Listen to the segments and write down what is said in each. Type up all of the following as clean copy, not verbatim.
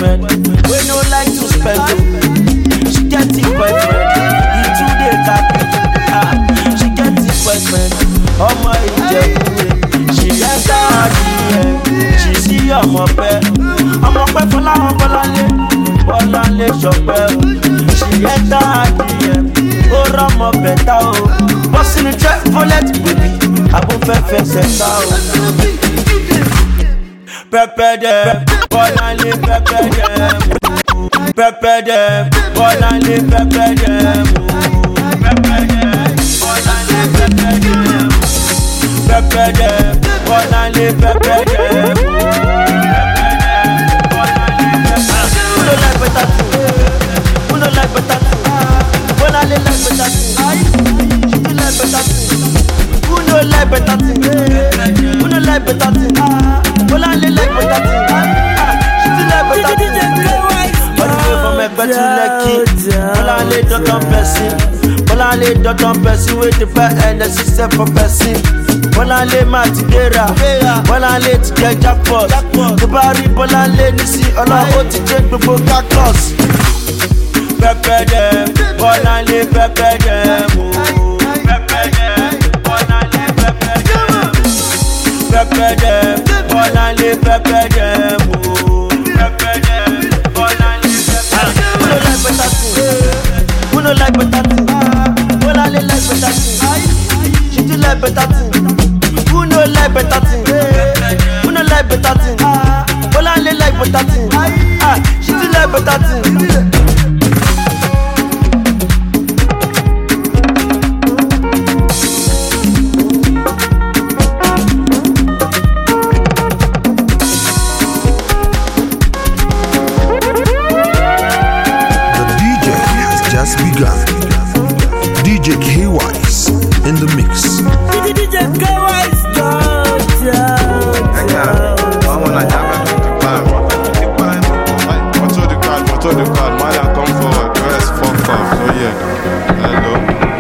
boyfriend. We no like to spend. She get the boyfriend. He too dey happy. She get the boyfriend. Ọmọ Ìjẹ̀bú. She enter her DM. She see ọmọ pẹ́. Ọmọ pẹ́ Fọláhàn Bọ́láńlé. Bọ́láńlé Ṣọpẹ́. She enter her DM. Ó rọ́mọ bẹ̀tà o. Bọ́sì ní jẹ́ fọ́lẹ́t bèbí. Àbúfẹ́fẹ́ sẹ́ta o. Pẹ́pẹ́ dẹ̀, Bọ́láńlé pẹ́pẹ́ dẹ̀. Pẹ́pẹ́ dẹ̀, Bọ́láńlé pẹ́pẹ́ dẹ̀. Pẹ́pẹ́ dẹ̀, Bọ́láńlé pẹ́pẹ́ dẹ̀. Pẹ́pẹ́ dẹ̀, Bọ́láńlé pẹ́pẹ́ dẹ̀. Who no like better thing? Who no like better thing? Bọ́láńlé like better thing. She do like better thing. Who no like better thing? Who no like better thing? Bọ́láńlé like better thing. She do like better thing. All the way from Ẹ̀gbẹ́ to Lekki. Bọ́láńlé dọ́tàn person. Bọ́láńlé dọ́tàn person wey dey buy energy sell for person. Bọ́láńlé máa ti gbéra. Bọ́láńlé ti jẹ jackpot. Tó bá rí Bọ́láńlé nísì ọlọ́wọ́ ti jẹ gbogbo cactus. Pẹ́pẹ́ dẹ̀, Bọ́láńlé pẹ́pẹ́ dẹ̀ mú. Pẹ́pẹ́ dẹ̀, Bọ́láńlé pẹ́pẹ́ dẹ̀ mú. Pẹ́pẹ́ dẹ̀, Bọ́láńlé pẹ́pẹ́ dẹ̀ mú. Pẹ́pẹ́ dẹ̀, Bọ́láńlé pẹ́pẹ́ dẹ̀ mú. Who no like better thing? Who no like better thing? Bọ́láńlé like better thing. She do like better thing. Who no like better thing? Who no like better thing? Bọ́láńlé like better thing. She do like better thing. DJ K-Wise in the mix. DJ K-Wise, Motor the card, man, come forward. Rest, fuck off. So yeah, hello.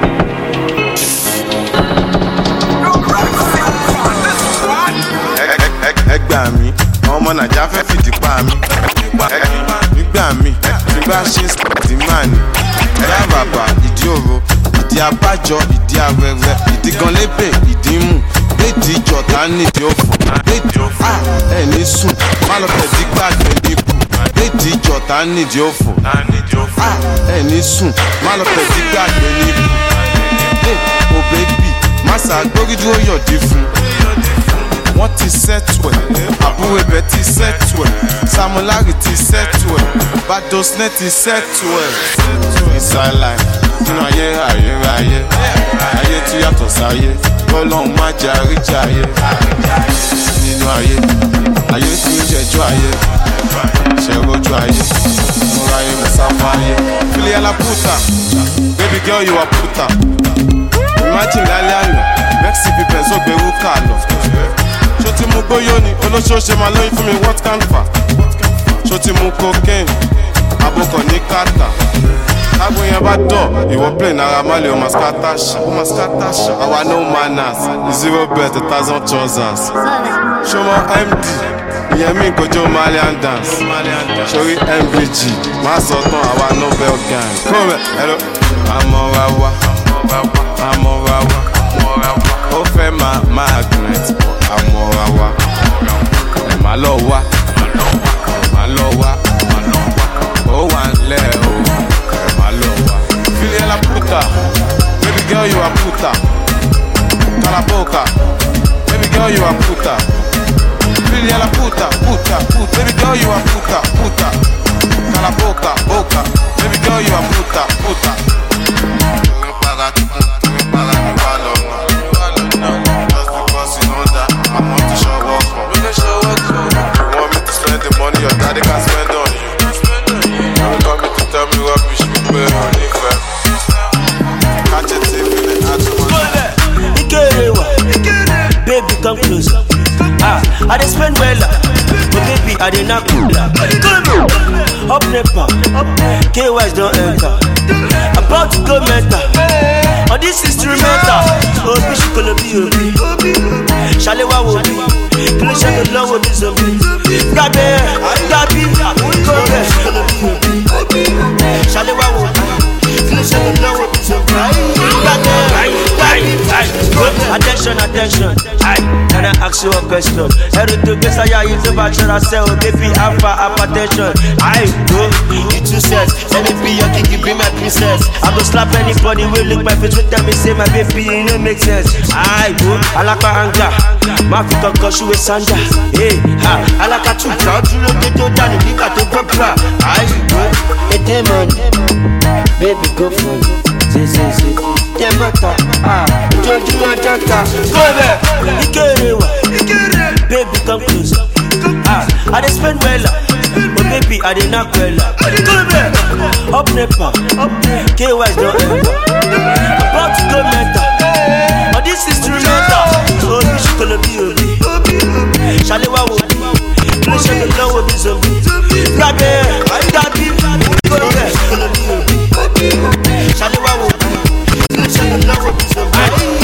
Ẹgbà mi, ọmọ Nàìjíríà fẹ́ fìdí pa mi. Nígbà mi, nígbà ṣe ìdí máa ní. Ẹ̀yà bàbà, ìdí òro, ìdí abájọ, ìdí awẹ́wẹ́, ìdí gan lébè, ìdí mú. Léèdì ìjọta nídìí òfò. Ẹni sùn, má lọ fẹ́ dí gbàgbé níbù. Léèdì ìjọta nídìí òfò. Ẹni sùn, má lọ fẹ́ dí gbàgbé níbù. O bébì, má ṣàgbórí dúró yọ̀dí fún. Wọ́n ti sẹ́tù ẹ̀, àbúrò ibẹ̀ ti sẹ́tù ẹ̀, Samulari ti sẹ́tù ẹ̀, Badosne ti sẹ́tù ẹ̀. Inside life, nínú ayé ayérayé, ayé tí yàtọ̀ sáyé, Ọlọ́run má jẹ́ àríjàyé. Nínú ayé, ayé tí ń jẹjọ́ ayé, ṣẹ̀rọ̀jọ́ ayé, mo ra ayé mo sáfọ́ ayé. Fili la puta, baby girl you are puta. Imagine lálẹ́ àná, Vexy Pipens ó gbèrú kà lọ. Ṣó ti mú gbóyó ni olóṣooṣe máa lóyún fún mi what can fa? Ṣó ti mú cocaine abokọ̀ ní kàtà? Tágbó yẹn bá dọ̀ ìwọ play Naira Marley o mascataṣa. Àwa no manners 0 bet 1,000 trousers. Ṣó mọ MD ìyẹn mi kojú Malian dance. Ṣorí MVG má sọ tán àwa Nobel gang. Kúrò hello. Àmọ́ra wa ó fẹ́ máa magnet àmọ́ra wa ẹ̀ má lọ wá ó wà ńlẹ̀ o ẹ̀ má lọ wá. Fili la puta, baby girl you are puta. Calaboca, baby girl you are puta. Fili la puta, baby girl you are puta. Calaboca, baby girl you are puta. Your daddy can spend on you. Don't come to tell me rubbish, you pay on it. Catch a tip in the actual. Baby, come closer. I dey spend well, but baby, I dey not cool. Up nepa, K-Wise don't enter. About to go mental. On this instrumental, Obi she gonna be Obi. Shalewa Obi, Kilo Shalewa Obi Zombie. Gabi, go there. Can I ask you a question? Every to guess I use the bachelor cell, baby, alpha, hypertension. Go, you two sets. Let me be your king, be my princess. I go slap anybody, will lick my face, will tell me, say my baby, it don't make sense. Go, I like my anger. My feet on cause you a sanda. Hey, I like a two crowd, you look at your daddy, you got to go cry. Go, a demon, baby, go for it. Say, Demata, Jojo, go there. Baby, come closer. I dey spend well, but baby, I dey knock well. Come there. Up nepa, KY's don't enter. About to go mental, but this instrumental. Oh, you should call me Shalewa will be. Please shake the low will be zombie. Grab it, daddy. Go there, call me Shalewa will be. Please shake the low will be zombie.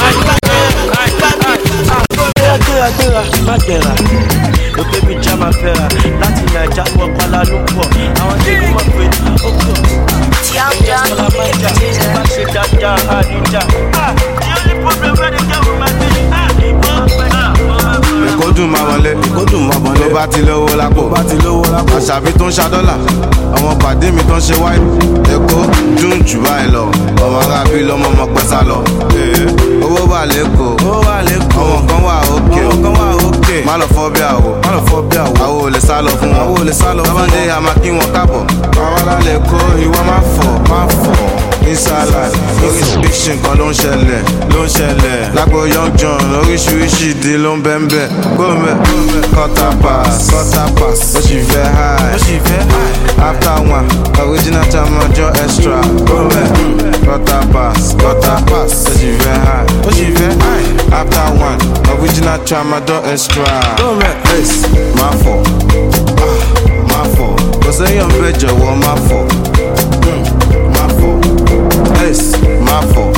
Madera, oh baby jama fera, láti Naija wọ Kuala Lumpur, àwọn tí kò mọ̀ pé the only problem wey dey get with my baby, Èkó dùn máa wọlé, tó bá ti lówó lápò, Àṣàbí tó ń ṣa dọ́là, àwọn pàdé mi tó ń ṣe wáìnì. Èkó dùn jù báyìí lọ, ọmọ arábí lọ́mọ ọmọ pẹ́sà lọ. Owó wà lẹ́kọ̀ọ́, àwọn kan wà òkè, má lọ fọ́ bí àwò, àwò ò lè sá lọ fún wọn. Tọ́bọ̀dé a máa kí wọn káàbọ̀, àwọn alálẹ̀ kó ìwọ má fọ̀. Inside oríṣiríṣi nǹkan ló ń ṣẹlẹ̀ lágbo Young John oríṣiríṣi ìdí ló ń bẹ́ńbẹ́ gbọ́mẹ̀ quarter pass ó sì fẹ́ high after one original Jamajo extra gbọ́mẹ̀ quarter pass ó sì fẹ́ high after one original Jamajo extra gbọ́mẹ̀ má fọ̀ kò sẹ́yìn bẹ́ẹ̀ jọ̀wọ́ má fọ̀. Má fọ̀,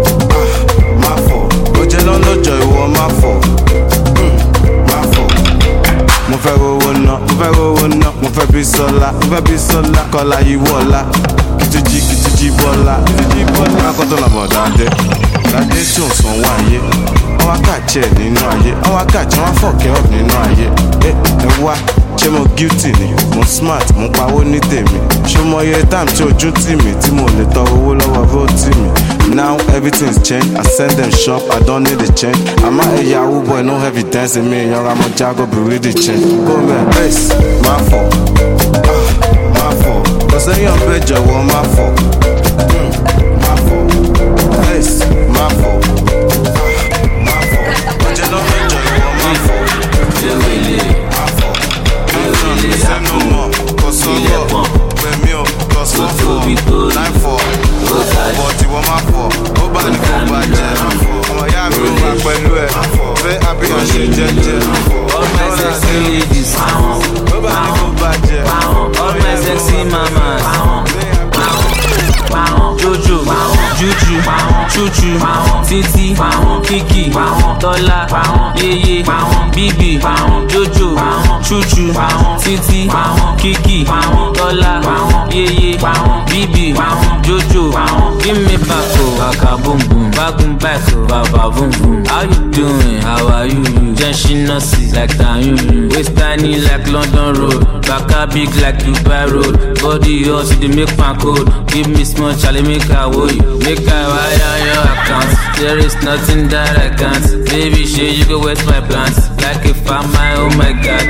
ó jẹ́ lọ́lọ́jọ́ ìwọ má fọ̀, má fọ̀. Mo fẹ́ rówó ná, mo fẹ́ bí sọ́lá, kọ́lá yìí wọ̀lá, kìtìjì bọ́lá. Akọ́tọ̀ làbọ̀ dáadé tí ò sàn wá ayé. Wọ́n wá kàjẹ́ nínú ayé, wọ́n wá kàjẹ́ wọ́n fọ̀kẹ́ ọ̀ nínú ayé. Ẹ wá. Ṣé mo guilty ni? Mo smart, mo pawó ní tèmi. Ṣé mo yẹ time tí ojú tì mí tí mo lè tọrọ owó lọ́wọ́ bó tì mí? Now everything's changed, I send them shop, I don't need a change. I'm a Yahoo boy, no evidence in me. Young I'm a Jago, be really change. Go man, má fọ̀, kò sẹ́yìn ọ̀bẹ jọ̀wọ́ má fọ̀, má fọ̀, má fọ̀, ó jẹ́ lọ́bẹ̀ jọ̀wọ́ má fọ̀. Sẹ́nu mọ̀, kò sọ́gbọ̀, pẹ̀mí ò, kò sọ́fọ̀, láìfọ̀, bọ̀ tí wọ́n máa fọ̀, ó bá ní kó bàjẹ́, ọmọ ìyá mi ò bá pẹ̀lú ẹ̀, fẹ́ àbíyàn ṣe jẹ́jẹ́, all my sexy ladies, ó bá ní kó bàjẹ́, all my sexy mamas, Jojo, Juju, Chuchu, Titi, Kiki, Tola, Yeye, Bibi, Jojo, Chuchu, Titi, Kiki, Tola, Yeye, Bibi, Jojo. Give me back, baka boom boom, back, baba boom boom. How you doing? How are you? Jenshi nasi like Tanyun, waist tiny like London Road, baka big like Dubai Road, body hot to the make my code. Give me small challenge, make I woe you, make I wire your account. There is nothing that I can't. Baby, shit, you go wet my plants like if I'm my, oh my God.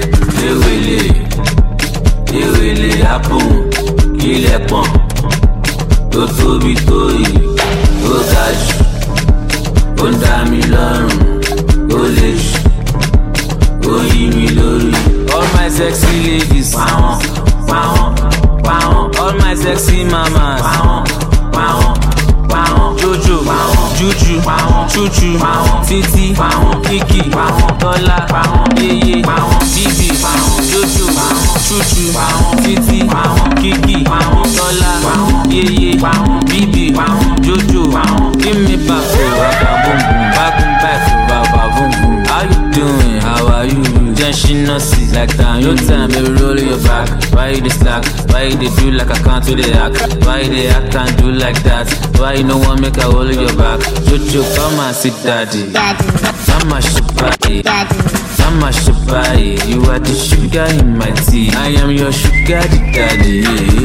It really happen. Kill a pump. Go to be toy. Go touch. Go down me long. Go lish. Go eat me lorry. All my sexy ladies. Wow. All my sexy mamas. Wow. Jojo, Juju, Chuchu, Titi, Kiki, Tola, Yeye, Bibi, Jojo, Chuchu, Titi, Kiki, Tola, Yeye, Bibi, Jojo. Give me back, baba boom boom. How you doing? How are you? Jenshi nasi like that. Your time, baby, roll your back. Why you dey slack? Why you dey do like I can't do the act? Why you dey act and do like that? Why you no one make a hold your back? Jojo, come and sit daddy. Mama Shabai, Mama Shabai, you are the sugar in my tea. I am your sugar daddy.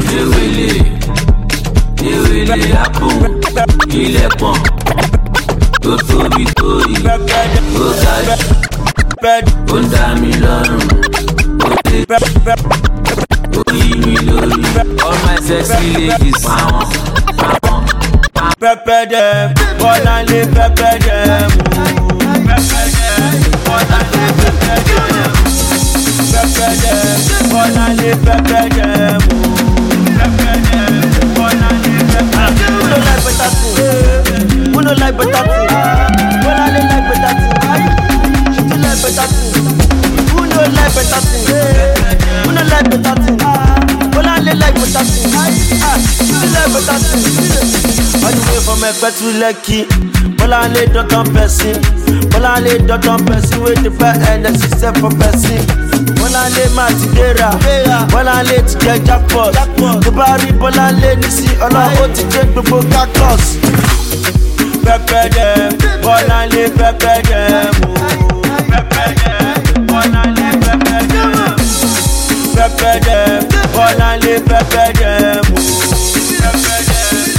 Ewele apun, ilẹ̀kùn, tó tóbi tó yìí, ó ga jù, ó dá mi lọ́rùn, ó dé, ó yí mi lórí. All my sexy ladies, pàwọn. Pepper them, Bolale pepper them, pepper them, Bolale pepper them, pepper them, Bolale pepper them, pepper them, Bolale pepper them. Who no like better thing? Who no like better thing? Bolale like better thing. She do like better thing. Who no like better thing? Who no like better thing? Bolale like better thing. She do like better thing. All the way from Ekpe to Lekki, Bolale don't person. Bolale don't person with the bad end and system for person. Bolale Matidera, Bolale to get jackpot. The bari Bolale nisi, all I want to take the book across. Pepper them, Bolale pepper them, pepper them, Bolale pepper them, pepper them, Bolale pepper them, pepper them.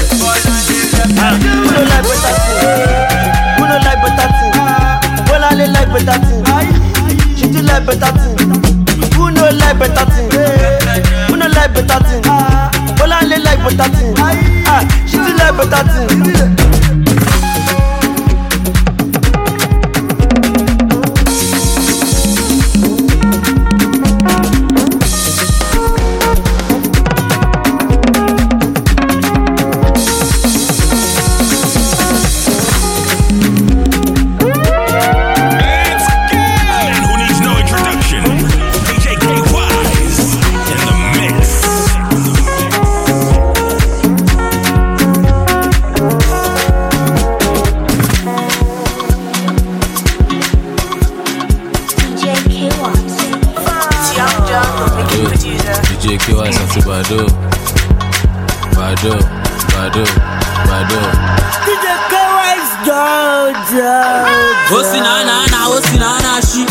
Who no like better thing? Who no like better thing? Bolale like better thing. She do like better thing. Who no like better thing? Who no like better thing? Bolale like better thing. She do like better thing. Bado. DJ K-Wise Oh, Sinana, she.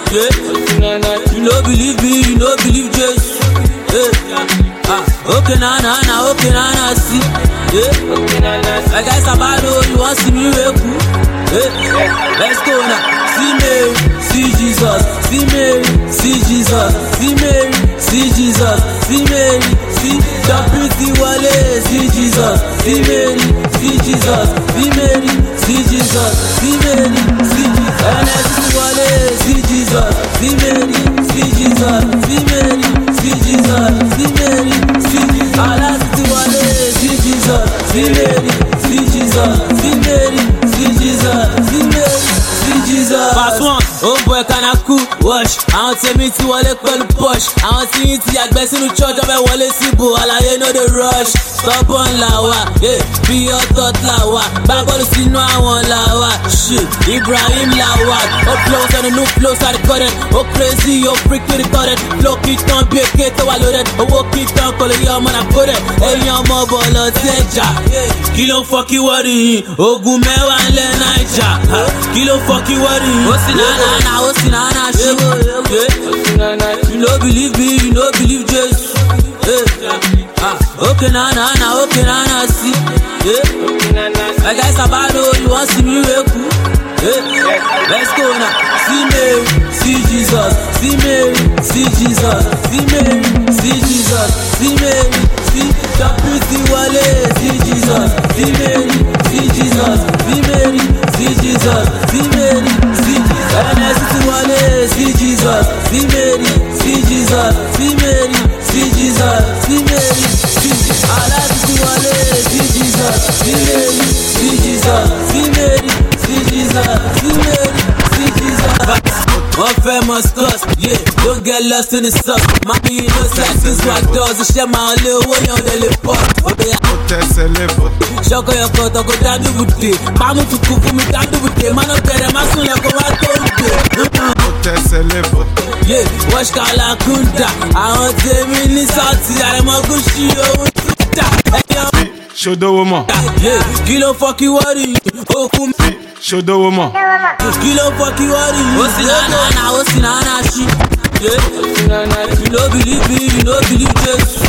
Yeah. You no believe me, you no believe Jesus. Okay, nana, see. Yeah. I guess Bado, you want to see me reku. Let's go now. See Mary, see Jesus. See Mary, see Jesus. See Mary, see Jesus. See Mary, see the pretty Wale. See Jesus. See Mary, see Jesus. See Mary, see Jesus. See Mary, see Jesus. Wale. See Jesus. See Mary, see Jesus. See Mary, see Jesus. See Mary, see Jesus. Allah see Wale. See Jesus. See Mary, see Jesus. See Mary, see Jesus. See Mary, see Jesus. Pass one. Oh boy, can I cool wash? I want to meet you all the push. I want to eat the best in the church of a Wale Sibu. All I know the rush. Stop on lawa, yeah. Be your thought lawa. Bible see no one lawa. Shit, Ibrahim lawa. Up close and the new flows are recorded. Oh crazy, oh freak to the current. Flow it on be a kid to loaded. Oh walk it down, call it your man I put it. Hey your mobile on Teja. Kilo fuck you worry. Oh Gumewa and Le Naija. Kilo fuck you worry. Oh Sinana, shit. You no believe me, you no believe Jesus. Okay, nana, see. Yeah. I guess Bado, you want to see me reku. Let's go now. See Mary, see Jesus. See Mary, see Jesus. See Mary, see Jesus. See Mary, see the pretty Wale. See Jesus. See Mary, see Jesus. See Mary, see Jesus. See Mary, see Jesus. Wale. See Jesus. See Mary, see Jesus. See Mary, see Jesus. See Mary, see Jesus. Allah see Wale. See Jesus. See Mary, see Jesus. See Mary, see Jesus. See Mary, see Jesus. One famous cause, yeah, don't get lost in the sauce. Mommy, you know, this what does. I share my little way on the lip pop. Shoko your coat, I go down the wood. Mamu to cook me down the wood. Man up there, I'm asking like what yeah, watch Kala Kunta. I want to be in South. I'm a good show. Show the woman. Yeah, kilo fuck you worry. Oh, come. ṣòdòwò mọ̀. kí ló fọ́ kí wọ́n rí i. ó sì náà ó sì náà ṣí. You no believe me, you no believe Jesus.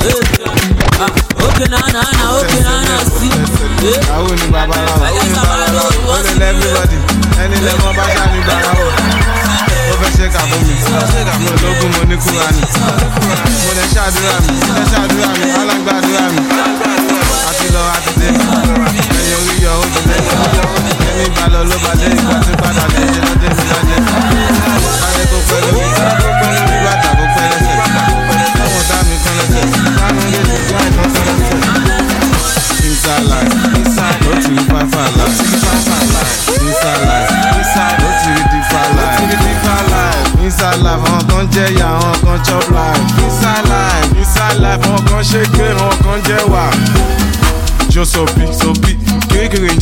Okay, na see. Àwọn ni babaláwo, ó ní lẹ́bíbọ́dì, ẹni lẹ́gbọ́n bá ṣáà ní babaláwo. Ó fẹ́ ṣe kà fún mi, mo lógún mo ní Kúránì. Mo lè ṣàdúrà mi, alágbàdúrà mi. Àti lọ àti dé, ẹyẹ orí yọ ó ti lẹ́yìn. Ẹni ìbálò ló bá dé, ìgbà tí padà dé, ṣe ló dé mi lọ́dẹ. Sáré kó pẹ́ lórí, bàtà kó pẹ́ lẹ́sẹ̀. Ọmọ tá mi kan lẹ́sẹ̀, lánàá lè ti gbá ìtàn kan lẹ́sẹ̀. Inside life, no to the five life. Inside life, no to the deep life. Inside life, àwọn kan jẹ ya, àwọn kan chop life. Inside life, àwọn kan ṣe gbé, àwọn kan jẹ wà. Josopi, kirikiri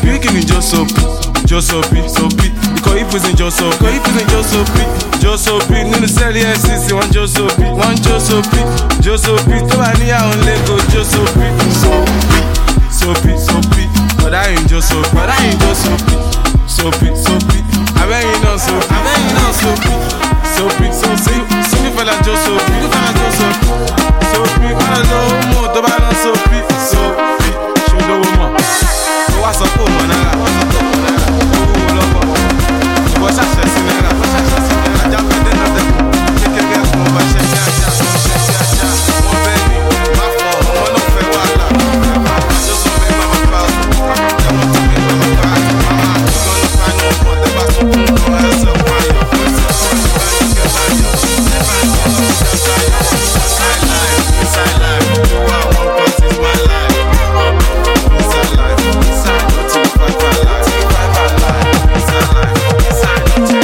Josopi. Ikọ̀ ìpèsè Josopi. Nínú sẹ́ẹ̀lì FCC, wọ́n Josopi. Tó bá níyàwó lẹ́kọ̀ọ́ Josopi. Sopi. Bọ̀dá yìí Josopi. Sopi. Abẹ́yìn náà Sopi. Sopi fẹ́lá Josopi. Sopi, kọ́nà lówó mọ̀ tó bá náà Sopi. Ṣòdòwò mọ̀. Ó wá sọ pé òmò náírà. Owó lọ́pọ̀. Ìwọ ṣàṣẹ sí náírà. Ajá pété náà tẹ̀. Kékeré fún ọba ṣẹ́ kíákíá. Wọ́n bẹ́ẹ̀ ni, má fọ ọmọ náà fẹ́ wàhálà. Josopi máa bá a. Ẹ̀wọ̀n tó fi máa bá a. Màmá àtúntò ní fáyọ̀ ọ̀pọ̀ tẹ́ bá tó kún ọmọ ẹsẹ̀ fáyọ̀. Inside life, you are one part is my life. Inside life, no to the five life. Inside life, no to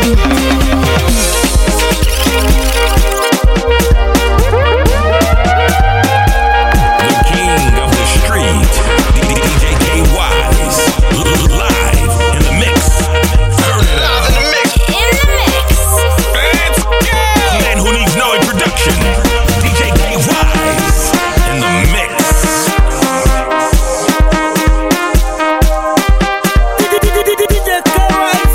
the king of the street, DJ K-Wise, live in the mix. Turn it up. In the mix. Let's go. Man who needs no introduction. DJ K-Wise in the mix. DJ K-Wise,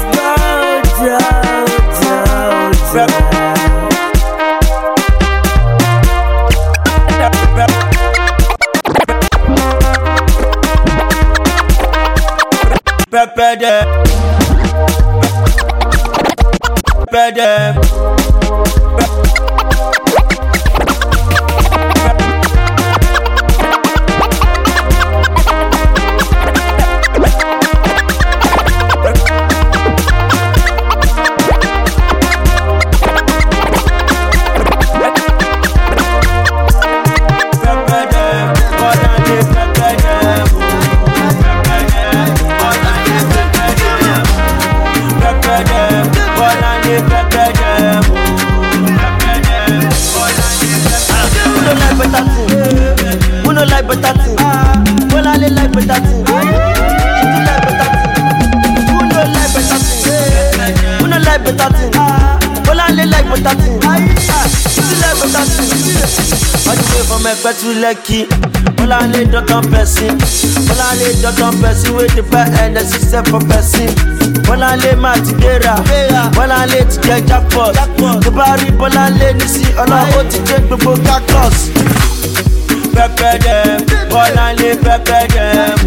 to Lucky. Bolale don't person. With the back and the system for person. Bolale Matidera. Bolale to get jackpot. The barry Bolale Nisi. All I want to take the book cactus. Pepper them. Bolale pepper them.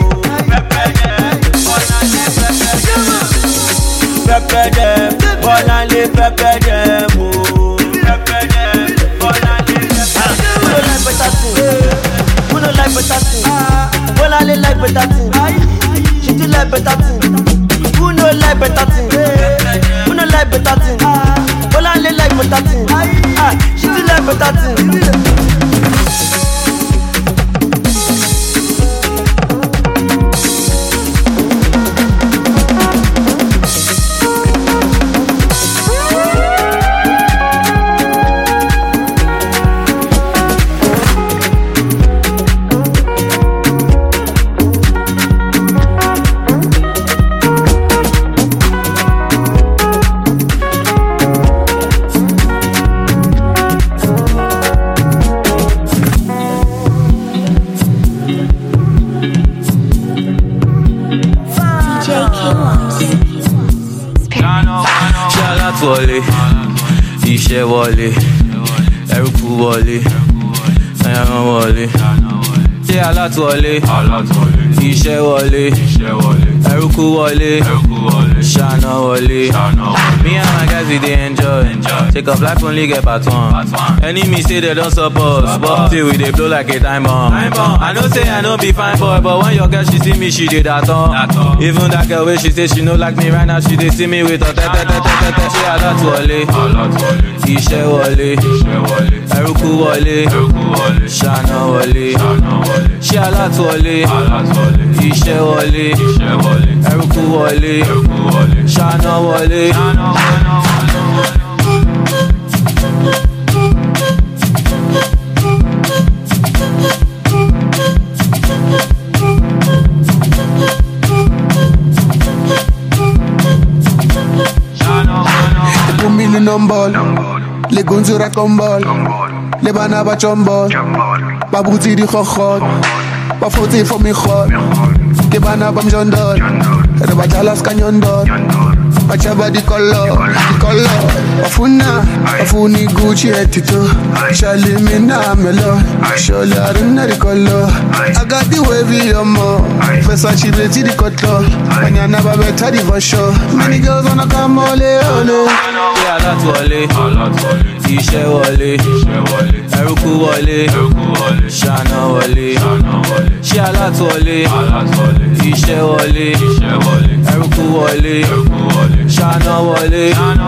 Pepper them. Bolale pepper them. Who no like better thing? Well, I like better thing. She do like better thing. Who no like better thing? Who no like better thing? Well, I like better thing. She do like better thing. alátúwọlé, iṣẹ́ wọlé, ẹrúkú wọlé, ẹran wọlé. Ṣé alátúwọlé, iṣẹ́ wọlé, ẹrúkú wọlé, ṣáná wọlé. Me and my guys we dey enjoy. Take off life only get part one. Enemy say they don't support, but till we dey blow like a time bomb. I know say I no be fine boy, but when your girl she see me she dey that on. Even that girl wey she say she no like me right now, she dey see me with her tẹ́tẹ́tẹ́tẹ́tẹ́. Ṣé alátúwọlé, iṣẹ́ wọlé, ẹrúkú wọlé, ṣáná wọlé. Ṣé alátúwọlé, iṣẹ́ wọlé, ẹrúkú wọlé, ṣáná wọlé. Numbol, le gonzura kombol, le banaba chombol, babuti di khokhot, ba foti for mi khot, ke banaba mjondol, re ba jalas kanyondol, ba chaba di color, afuni Gucci etito, shali mina melo, sholi arina di color, I got the wavy yomo, Versace beti di kotlo, banyana ba beta di vasho, many girls wanna come ole ole. Ṣé alátúwọlé, iṣẹ́ wọlé, ẹrúkú wọlé, ṣáná wọlé. Ṣé alátúwọlé, iṣẹ́ wọlé, ẹrúkú wọlé, ṣáná wọlé.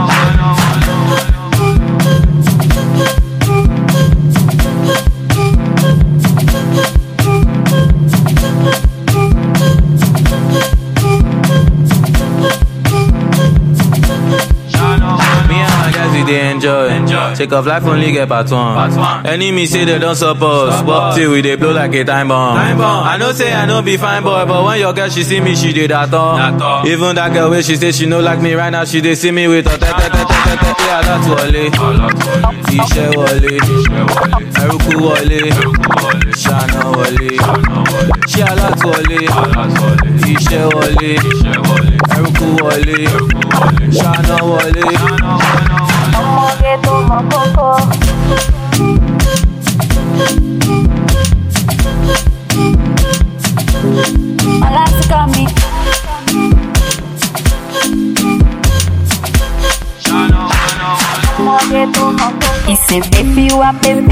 They enjoy. Take off life only get part one. Enemy say they don't support, but till we dey blow like a time bomb. I know say I no be fine boy, but when your girl she see me, she dey that on. Even that girl where she say she no like me right now, she dey see me with her tẹ́tẹ́tẹ́tẹ́tẹ́. Ṣé alátúwọlé, iṣẹ́ wọlé, ẹrúkú wọlé, ṣáná wọlé. Ṣé alátúwọlé, iṣẹ́ wọlé, ẹrúkú wọlé, ṣáná wọlé. Ọmọge tó mọ kókó. Ọlásìkò mi. Ọmọge tó mọ kókó. Ìsìn bébí wá,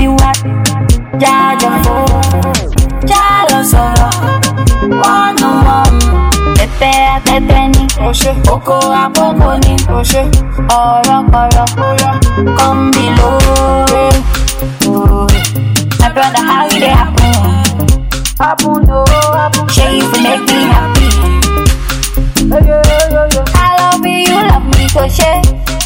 jájọ fò, jálọ sọ̀rọ̀, wọ́n wọ́n. Tẹ́tẹ́ ní, oko àkókò ní, ọ̀rọ̀ come below. My brother, how it happen? Shey you for make me happy. I love you love me, go share.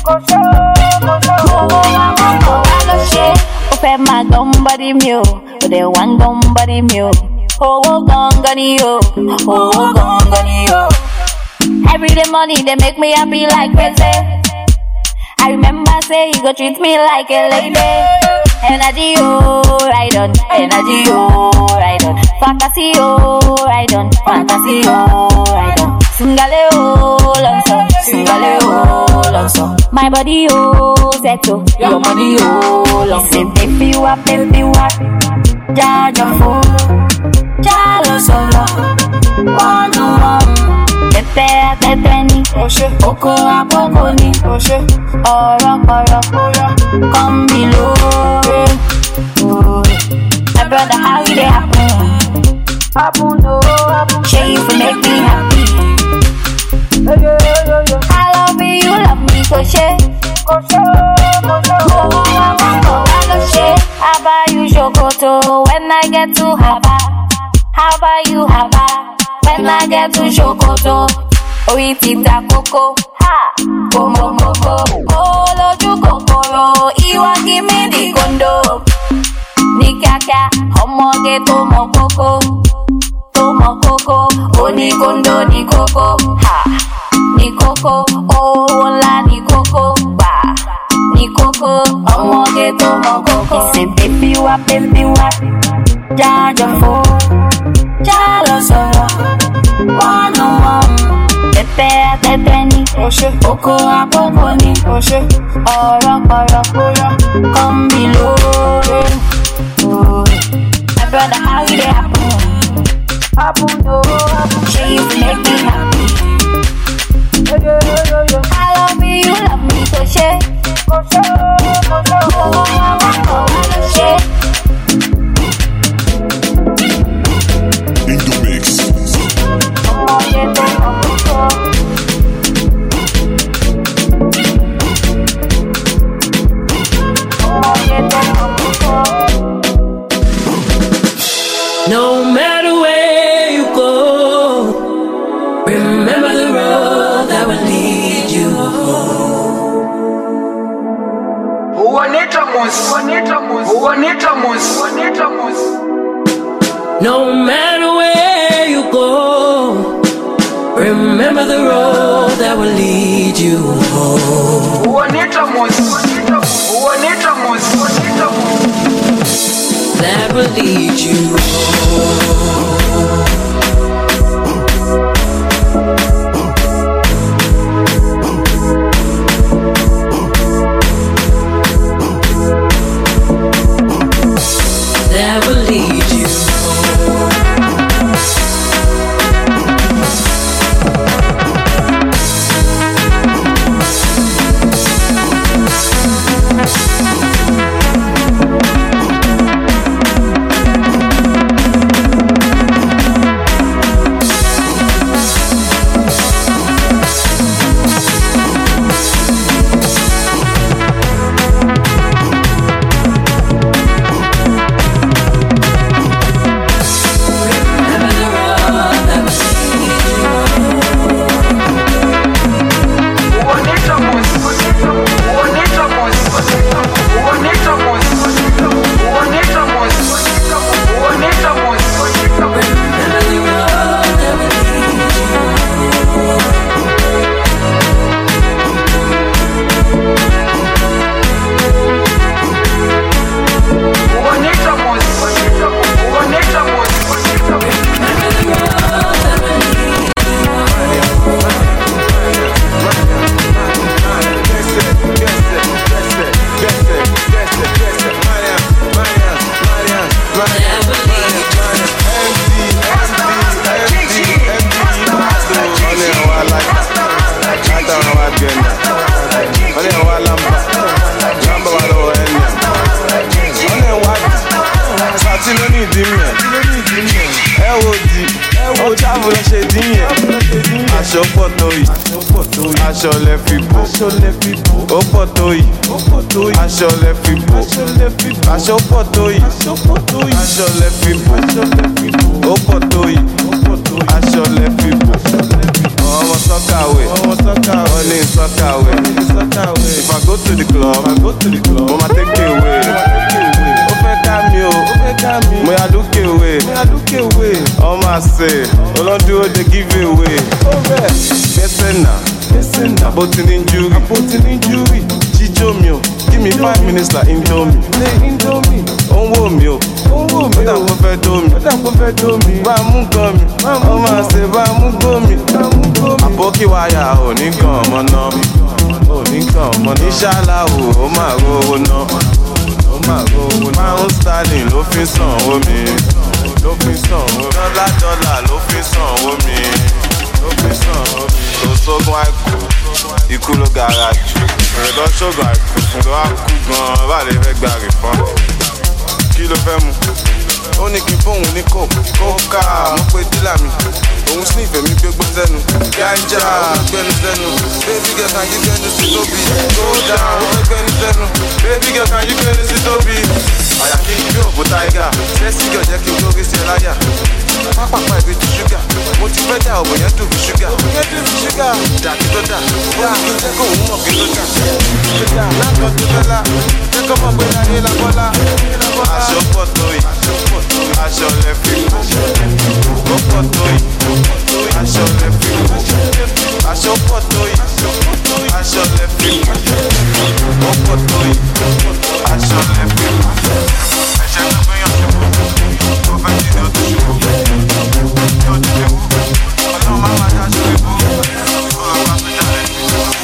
Ó fẹ́ máa gan body mi o, ó dẹ̀ wá ń gan body mi o. Owó gangan ni o, owó gangan ni o. Everyday money they make me happy like crazy. I remember say you go treat me like a lady. Energy oh, ride on, energy oh, ride on. Fantasy oh, ride on, fantasy oh, ride on. Singale oh, lonso. My body oh, settle, your body oh, lonso. Say baby wap, jaja fo, jalo solo, one on one. Tẹ́tẹ́ ní, oko àkókò ní, ọ̀rọ̀ come below. My brother, how it happen? Shey you for make me happy. I love you love me, go share. How about you Sokoto when I get to Haba? How about you Haba? When I get to Sokoto, orí ti ta kókó, kòmòmòmò, olójú kòkòrò, ìwà give me the kondo. Ní kíákíá, ọmọge tó mọ kókó, oní kondo ní kókó, ní kókó, owó ńlá ní kókó, gbà ní kókó, ọmọge tó mọ kókó. Ìsìn bébí wá, jájọ fò, jálọ sọ̀rọ̀, one on one. Tẹ́tẹ́ ní, Oshe, Oko Apoponi, Oshe, Oro, come below. Oh, my brother, how you dey happen? Happen, no, say you make me happy. I love me, you love me, Oshe, In the mix. No matter where you go, remember the road that will lead you home. No matter where you go, remember the road that will lead you home. That will lead you home. That will lead you aṣọ lẹ fi bò ó pọ̀ tó yìí aṣọ lẹ fi bò aṣọ pọ̀ tó yìí aṣọ lẹ fi bò ó pọ̀ tó yìí aṣọ lẹ fi bò ọmọ sọ́kàwé ọ̀nì sọ́kàwé if I go to the club mo ma take away ó fẹ́ ká mi o mo yà lókè away ọmọ àṣẹ olóńdúró dey give away gbẹ́sẹ̀ náà. Aborting injury, jíjó mi o, give me 5 minutes like Indomie. Ó ń wò mí o, ó dà kó fẹ́ dó mi. Bá a mú gan mi, ó máa ṣe bá a mú gbó mi. Àbókí wáyà ò ní kàn ọmọ náà, Inshallah ó máa rówó ná. Pound sterling ló fi sanwó mi, dọ́là ló fi sanwó mi. Òṣogùn àìkú, ikú ló gara jù. Ìrẹ̀dọ́ ṣògùn àìkú, ìrọ̀ á kú gan-an, bá lè fẹ́ gba rìfọ́n. Kí ló fẹ́ mu? Ó ní kí fóun ní kóká, mo pe dílà mi. Òun sì ìfẹ́ mi gbégbó sẹ́nu. Ganja, gbẹ́nu sẹ́nu. Baby girl can you gbẹ́nu sí tóbi? Go down, ó gbẹ́nu sẹ́nu. Baby girl can you gbẹ́nu sí tóbi? Àyà kí n gbé òbó táígà. Sẹ́sì gàn jẹ́ kí n lórí sí ẹ láyà. Pápápá ìbí ti ṣúgà. Mo ti fẹ́ dà òbò yẹn dùn bí ṣúgà. Dàbí tó dà. Ó ní kí n jẹ́ kó òun mọ̀ kí ló dà. Lákan tó fẹ́lá. Jẹ́ kó mọ̀ pé ayé la bọ́lá. Aṣọ pọ̀ tó yìí. Aṣọ lẹ fi bò. Ó pọ̀ tó yìí. Aṣọ lẹ fi bò. Aṣọ pọ̀ tó yìí. Aṣọ lẹ fi bò. Ó pọ̀ tó yìí. Aṣọ lẹ fi bò. Ẹ̀ṣẹ̀ ló gbéyàn ṣubú. Ó fẹ́ jí ní ojú ṣubú. Ní ojú ṣubú. Ọlọ́run máa máa dá aṣọ ìbò. Ó rà wá pé jáde.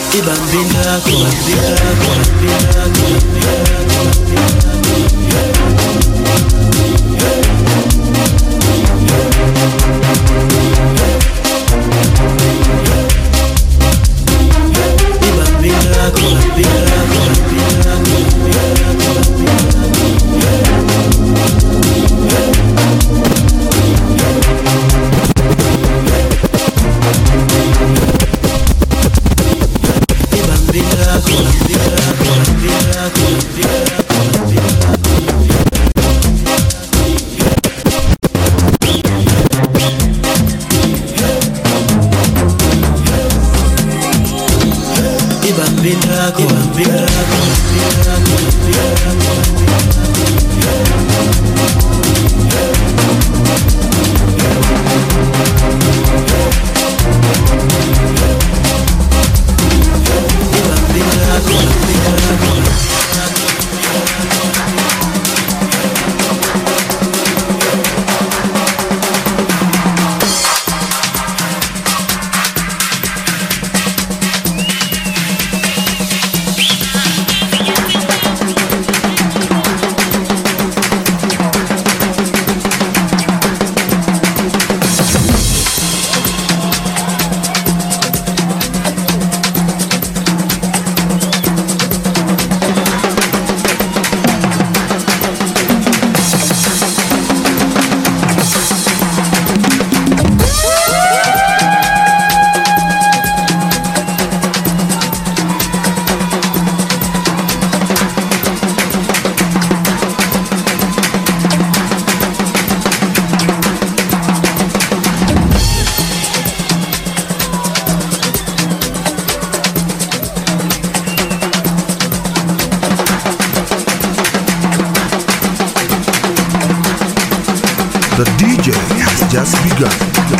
The DJ has just begun.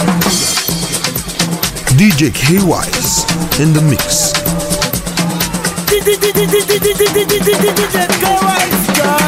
DJ K-Wise in the mix. DJ K-Wise,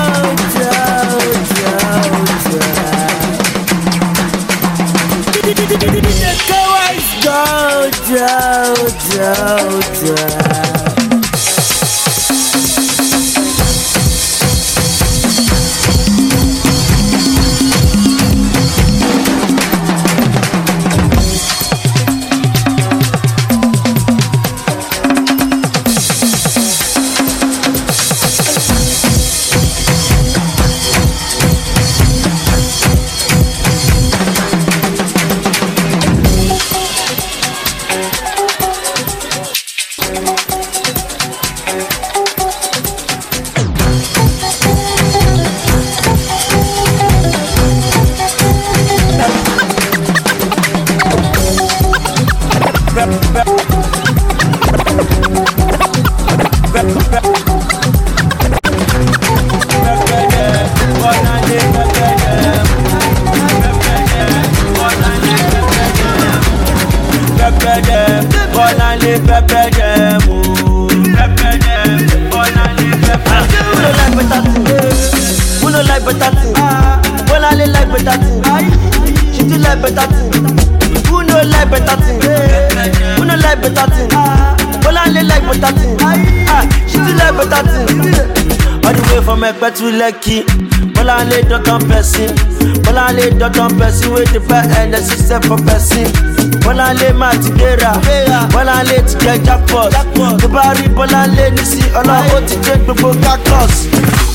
to Lucky, Bolale Dotton Person, Bolale Dotton Person with the back and the system for person. Bolale Matidera, Bolale to get jackpot. The Barry Bolale Nisi, all I want to take before cactus.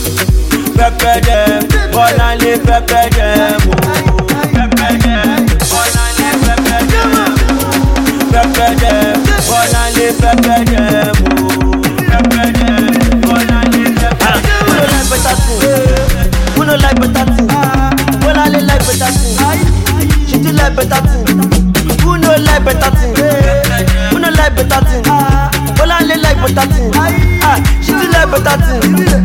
Pepe them, Bolale Pepe them, Pepe them, Bolale Pepe them, Pepe them, Bolale Pepe them, Pepe them, Bolale Pepe them. Who no like better thing? Well, I like better thing. She do like better thing. Who no like better thing? Who no like better thing? Well, I like better thing. She do like better thing.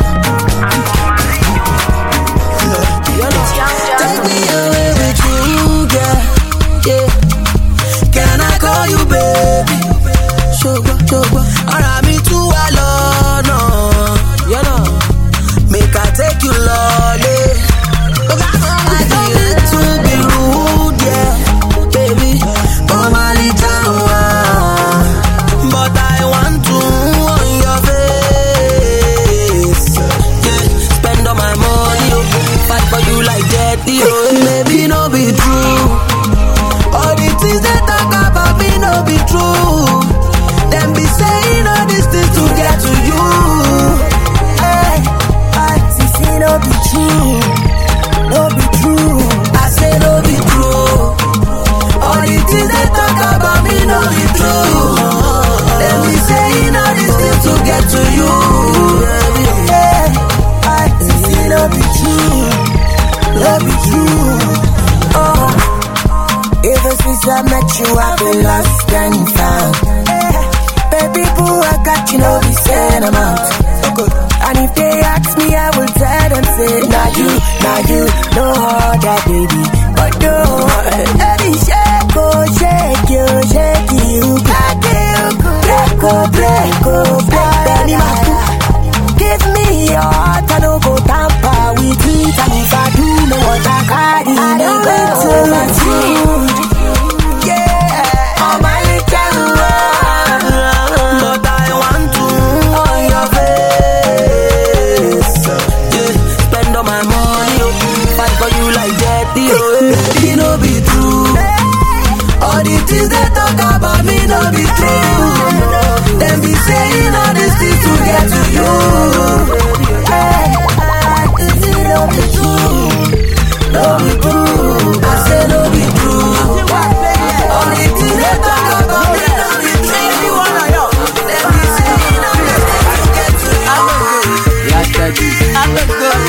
Take me away with you. I met you, I've been lost and found. Baby boo, I got you, no be saying I'm out. And if they ask me, I will tell them, say, nah you, no other baby, but no. Baby, shake you, break, give me your heart, I don't go tamper with it. And if I do, no what I carry, I don't go to my food. Yeah, on my little one, but I want to on your face. Yeah, spend all my money, fight for you like that, you know be true. All the things they talk about me, no be true. Them be saying all these things to get to you. This is no be true. No be true. I say no be true. All the things they talk about me, no be true. Them be saying all these things to get to you. I look good.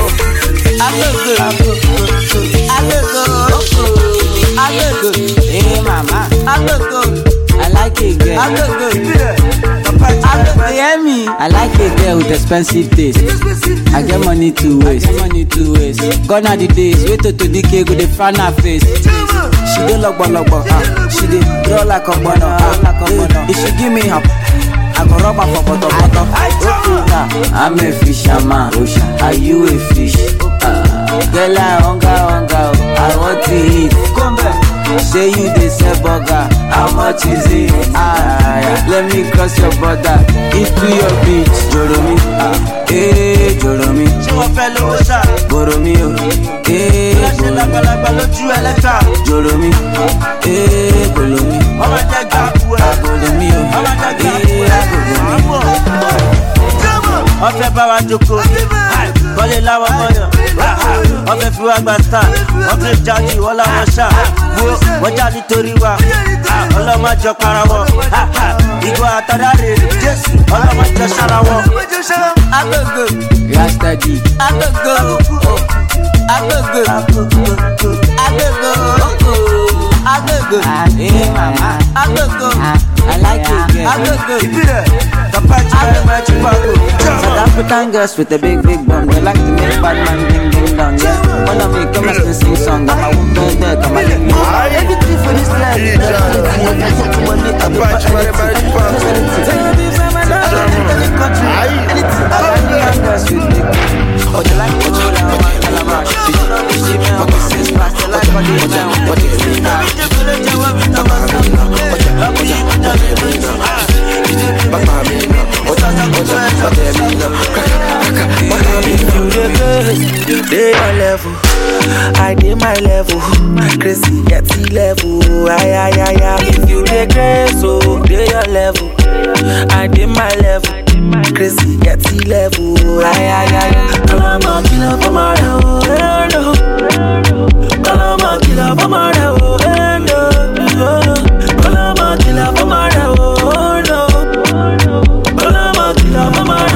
Hey mama, I look good. I like it, girl. I look good. I like a girl with expensive taste. I get money to waste. Gone are the days. Wait till the cake with the fan her face. She dey lock, she dey draw like a bono. If she give me up, I go rub her for butter. I'm a fisherman. Are you a fish? Girl, I hunger. I want to eat. Come back. Say you dey sell burger. How much is it? Let me cross your border into your beach. Joromi, Joromi. Joromi, Joromi, ọfẹ báwa jókòó kọ́lé láwọn mọ́yàn ọfẹ fi wá gba star ọfẹ jáde wọ́n láwọn ṣá wọ́n já nítorí wa ọlọ́mọjọ para wọn ìgò àtàdáre jésù ọlọ́mọjọ sára wọn. agogo yastadi agogo hey mama agogo I like it, girl. Agogo South African girls with a big bum. They like to make bad man ding dong. Yeah, wanna make come and sing song. Got my woman there, got my leg. Everything for this life. They your level, I did my level. Crazy at sea level. If you dey crazy, so they your level, I did my level. Crazy at sea level. Kalama kila pamara oh no. Kalama kila pamara oh no. Kalama kila pamara oh no. Kalama kila pamara.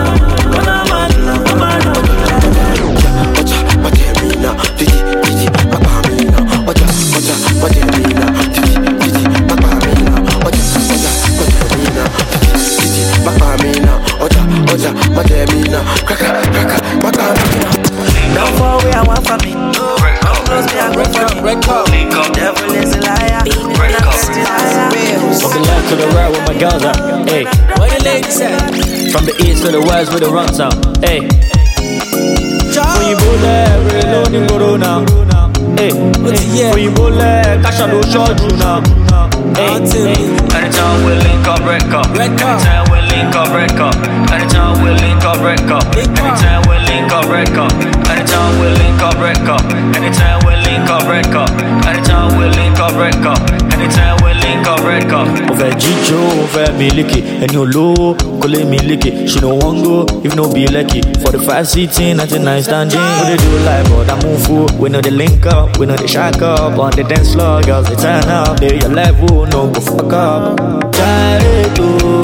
Don't fall where I want from me. Don't close me, I go for me. Devil is a liar. From the left to the right with my guns out. Hey, what the lady said? From the east to the west with the runs out. Hey, when you go there, we're alone in Corona. Hey, when you go there, cash out those short now. Hey, anytime we link up, wreck up. Anytime we link up, wreck up. Anytime we link up, wreck up. Anytime we link up, wreck up. Anytime we link up, wreck up. Anytime we link up, wreck up. Anytime we link up, wreck up. Anytime we link up, wreck up. Over Jijo, over Miliki, and you low, call me Miliki. She don't want go if no be lucky. 45 seating, 99 standing. What they do like, but I move forward. We know the link up, we know the shack up. On the dance floor, girls they turn up. They your level, no go fuck up. Gyrate,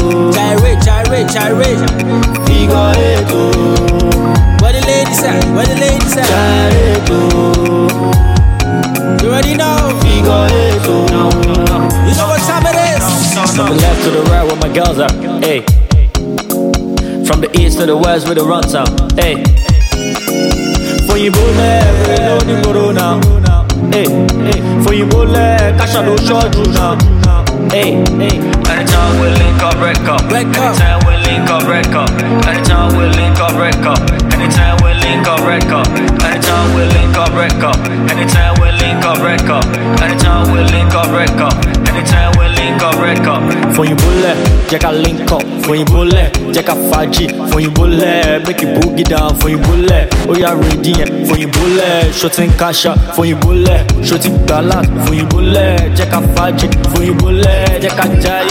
figure it. What the lady said, Gyrate. You already know. Figure eight, oh. You know what time it is. From the left to the right where my girls are, hey. From the east to the west where the runs out, hey. For you bullet, we don't need corona. Hey, hey. For you bullet, cash out no short now. Hey, hey. Anytime we link up, red cup. Anytime we link up, red cup. Anytime we link up, red cup. Anytime we link up, red cup. Anytime we link up, red cup. Anytime we link up, red cup. Anytime we link up, red cup. Anytime we link up, red cup. For you bullet, check out link up. For you bullet, check out Faji. For you bullet, make it boogie down. For you bullet, oh yeah, ready. For you bullet, shooting cash out. For you bullet, shooting balance. For you bullet, check out Faji. For you bullet, check out Jai.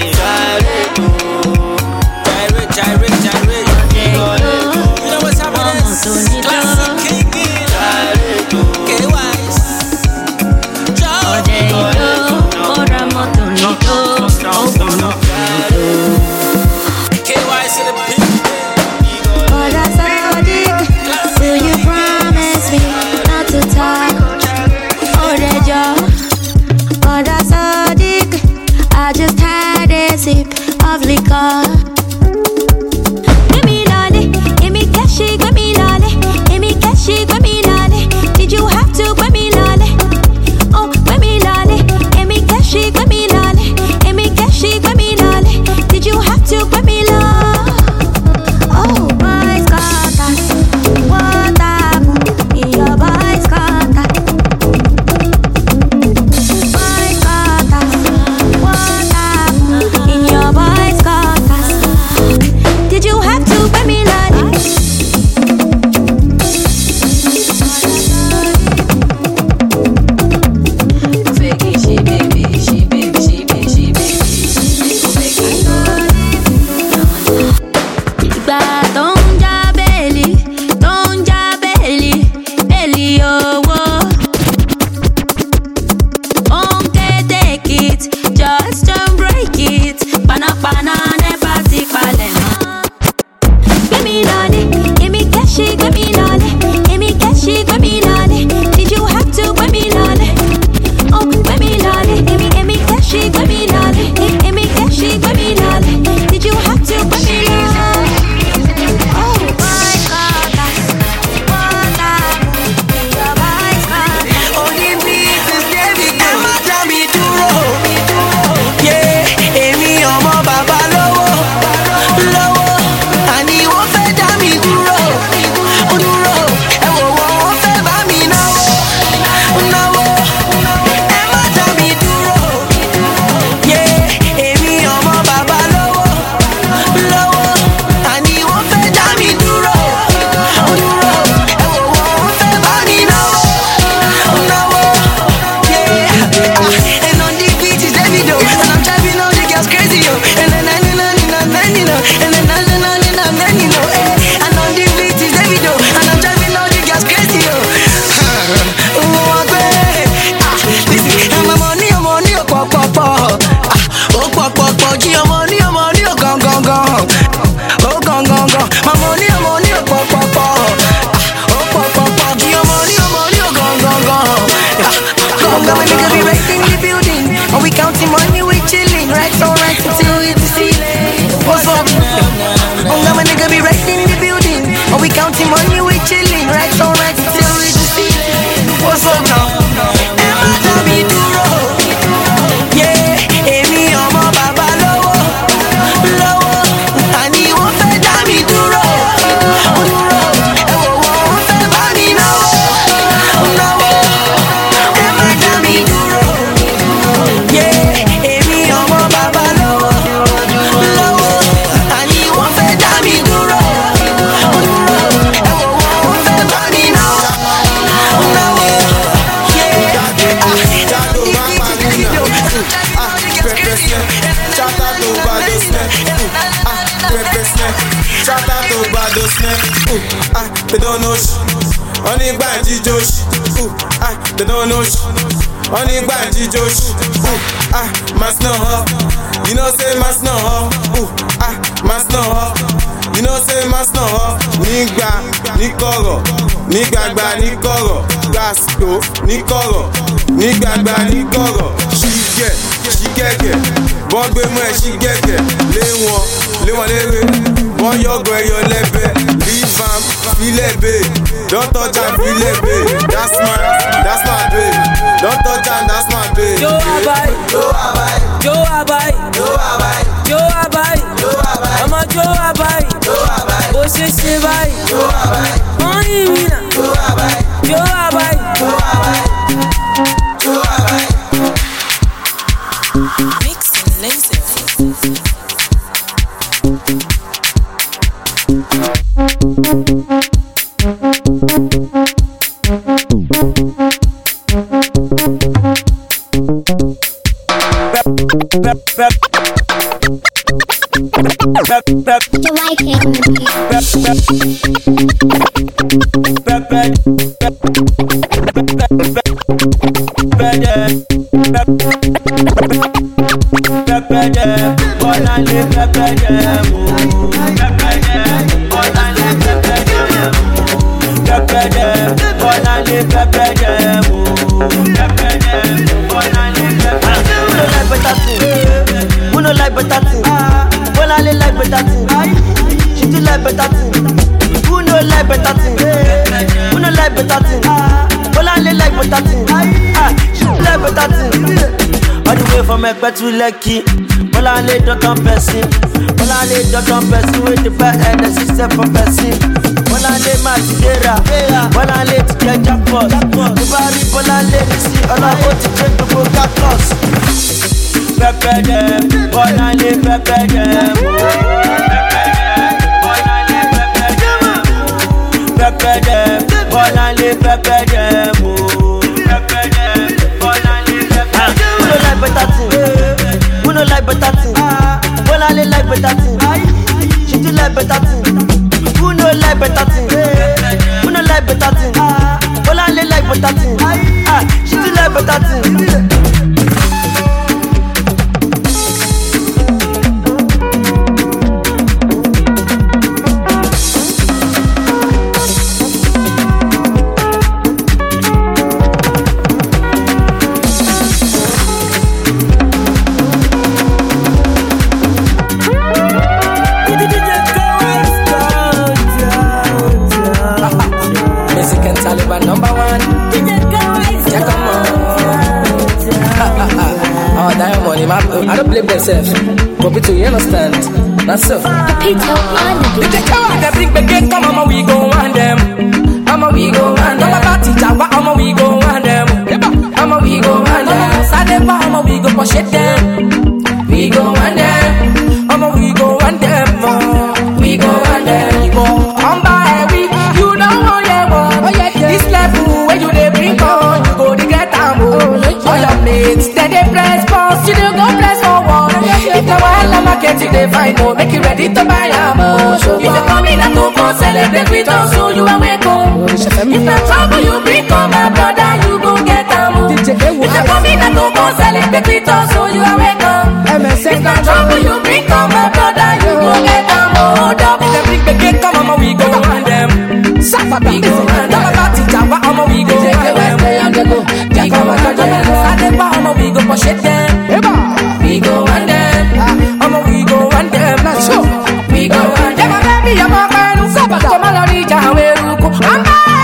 Gyrate. You know what's happening? Classic King. K-Wise. K-Wise in the pit. Will you promise me not to talk? I just had a sip of liquor. Give me lolly, give me cashy, give me lolly, give me cashy, give me lolly. Did you have to give me lolly? Oh, give me lolly, give me cashy, give me lolly, give me cashy, give me lolly. Did you have to give me lolly? Oh, boys got that. What happened? Your boys got that. Boys got that. What happened? In your boys got that. Did you have to buy me like? Ìgbà tó ń já bẹ́ẹ̀lì owó. Okay, take it, just don't break it. Panápaná never ti palẹ̀ mọ́. Give me lolly, give me cashy, give me lolly, give me cashy, give me lolly. Did you have to give me lolly? Oh, give me lolly, give me cashy, give me lolly, give me cashy, give me lolly. Did you have to give me lolly? Oh my God, that's what happened. Your boys got that. Only me is David. Ẹ má dá mi dúró. Yeah, èmi ọmọ bàbá lọ́wọ́. Àní wọ́n fẹ́ dá mi dúró. Ẹ wò wọ́n fẹ́ bá mi náwó. Ẹ má dá mi dúró. Yeah, èmi ọmọ bàbá lọ́wọ́. Àní wọ́n fẹ́ dá mi dúró. Ẹ wò wọ́n fẹ́ bá mi náwó. And on the beat is Davido, and I'm driving all the girls crazy, yo. And then and then eh. And on the beat is Davido, and I'm driving all the girls crazy, yo. Listen, and my money, oh, pop. Oh, pop, G, your money, oh, gong. Oh, gong. My money, oh, pop. Oh, pop, G, your money, oh, gong. Come on, nigga, be right in the building. And we counting money, we chilling. Racks on racks until we hit the ceiling. What's up? Oh, my nigga, be right in the building. And we counting money, we chilling. Racks on racks until we hit the ceiling. What's up now? Emma, tell me duro. Yeah, èmi ọmọ bàbá lọ́wọ́. Àní wọ́n fẹ́ dá mi dúró. Ẹ wò wọ́n fẹ́ bá mi náwó. Ẹ má dá mi dúró. Yeah, èmi ọmọ bàbá lọ́wọ́. Àní wọ́n fẹ́ dá mi dúró. Ẹ wò wọ́n fẹ́ bá mi náwó. They don't know shit. Only Banji Josh. They don't know shit. Only Banji Josh. Mas no ho. You know say mas no ho. Mas no ho. You know say mas náà họ nígbà níkọ̀rọ̀ nígbàgbà níkọ̀rọ̀ gbàsíkò níkọ̀rọ̀ nígbàgbà níkọ̀rọ̀ ṣígẹ̀gẹ̀ bọ́n gbé mú ẹ̀ ṣígẹ̀gẹ̀ lé wọn lérè wọ́n yọ̀gọ̀ ẹ̀yọ lẹ́bẹ̀ revamp filẹ̀ babe don touch am filẹ̀ babe that's my babe don touch am that's my babe. Yo abai, yo abai, yo abai, yo abai, yo abai, yo abai, ọmọ yo abai, yo abai, ó ṣe ṣe báyìí, yo abai, wọ́n yí mi nà, yo abai, yo abai, yo abai, yo abai. Mixing laser. Ẹgbẹ́ tún lẹ́kì, bọ́lá lè dọ́tàn pẹ̀sìn, bọ́lá lè dọ́tàn pẹ̀sìn, wé ti fẹ́ ẹ̀dẹ̀ ṣiṣẹ́ fún pẹ̀sìn, bọ́lá lè má ti dẹ́ra, bọ́lá lè ti jẹ́ jackpot, tó bá rí bọ́lá lè ní sí ọlọ́wọ́ ti jẹ́ gbogbo cactus. Pẹ́pẹ́ jẹ, bọ́lá lè pẹ́pẹ́ jẹ, pẹ́pẹ́ jẹ, bọ́lá lè pẹ́pẹ́ jẹ, better thing. Who no like better thing? Bola le like better thing. She do like better thing. Who no like better thing? Who no like better thing? Bola le like better thing. She do like better thing. I don't blame themselves, but people, you understand? That's so. Peter, if they come out, they bring back game, come on, we go on them. Mama, we go on them. Mama, teacher, what? Mama, we go on them. Mama, we go on them. Saturday, mama, we go push it them. We go on them. Mama, we go on them. We go on them. We go on by we. You know how you want. This level where you they bring on, you go to get them. All your mates, then they press pause, you don't go press forward. If the wild market you they find more, make you ready to buy a more. If you come in and go celebrate with us, so you are welcome. If the trouble you bring on my brother, you go get a more. If you come in and go celebrate with us, so you are welcome. If the trouble you bring on my brother, you go get a more. If they bring the gate, come on, we go on them. We go on them. We go on them. We go push it them. We go on them. We go on them. We go on them. Baby, I'm a man. Come on, Lorija, weruku. I'm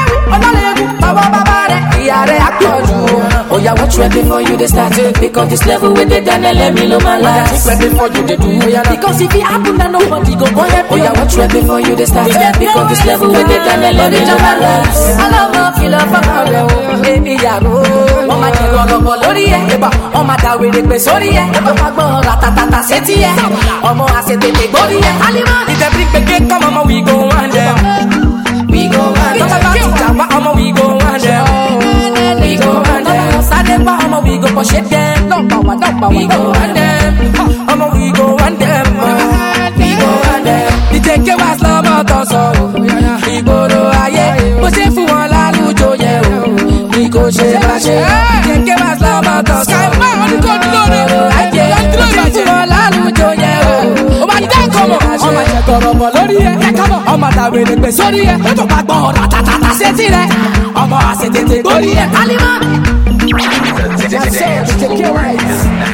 oh yeah, watch right before you they start it. Because this level with the Daniel, let me know my life. Right before you they do. Because if it happen, then nobody go help. Oh yeah, watch right before you they start it. Because this level with the Daniel, let me know my life. I love my feel of a baby, yeah, oh my God, Lori, oh my God, we the sorry, oh my God, ratata, seti, oh my seti, body, Aliman, if they bring the cake, come on, we go on them. We go on them. We go on them. We go on them. Saturday, we go push it them. We go on them. We go on them. We go on them. The take was love out of so. We go to aye. But if you want la lujo ye, we go share la share. The take was love out of so. We go to aye. But if you want la lujo ye, oh my God, come on. gọ̀rọ̀bọ̀ lórí ẹ̀. ọmọ àtàwọn èdè pè sórí ẹ̀. tó bá gbọ́ ọ̀rọ̀ àtàtàtà sétí rẹ̀. ọmọ àṣetètè gbórí ẹ̀ kálímà.